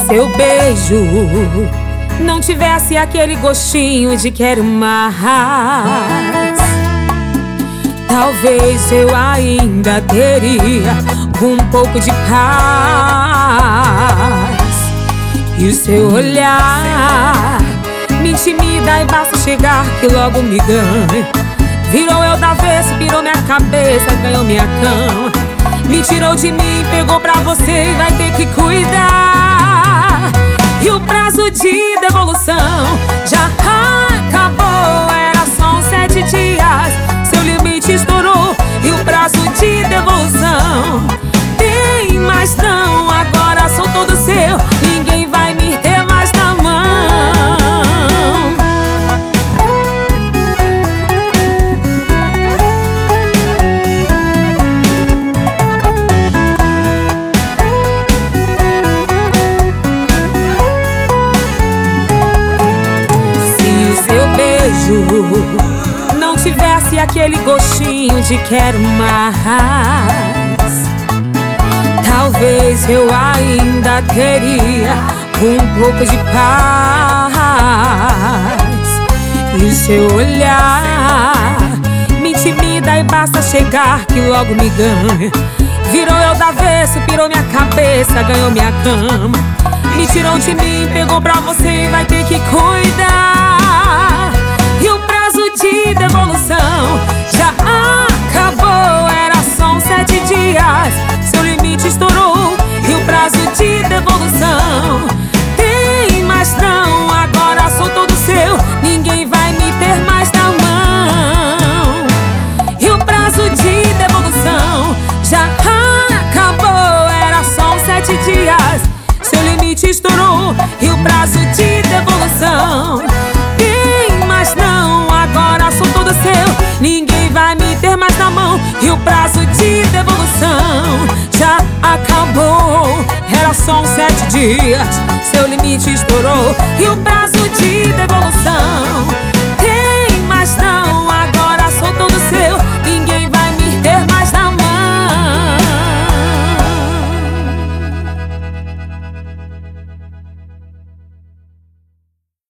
seu beijo não tivesse aquele gostinho de quero mais, talvez eu ainda teria um pouco de paz. E o seu olhar me intimida e basta chegar que logo me ganha. Virou eu da vez, virou minha cabeça, ganhou minha cama. Me tirou de mim, pegou pra você e vai ter que cuidar. E o prazo de devolução já acabou, era só uns 7 dias. Seu limite estourou e o prazo de devolução tem mais não. Agora sou todo seu, ninguém vai me ter mais na mão. Não tivesse aquele gostinho de quero mais, talvez eu ainda teria um pouco de paz. E o seu olhar me intimida e basta chegar que logo me ganha. Virou eu da avesso, pirou minha cabeça, ganhou minha cama. Me tirou de mim, pegou pra você e vai ter que cuidar. E o prazo de devolução já acabou, era só uns 7 dias. Seu limite estourou e o prazo de devolução tem mais não. Agora sou todo seu, ninguém vai me ter mais na mão. E o prazo de devolução já acabou, era só uns 7 dias. Seu limite estourou e o prazo de devolução tem mais não. Agora sou todo seu, ninguém vai me ter mais na mão. E o prazo de devolução já acabou, era só uns 7 dias. Seu limite estourou e o prazo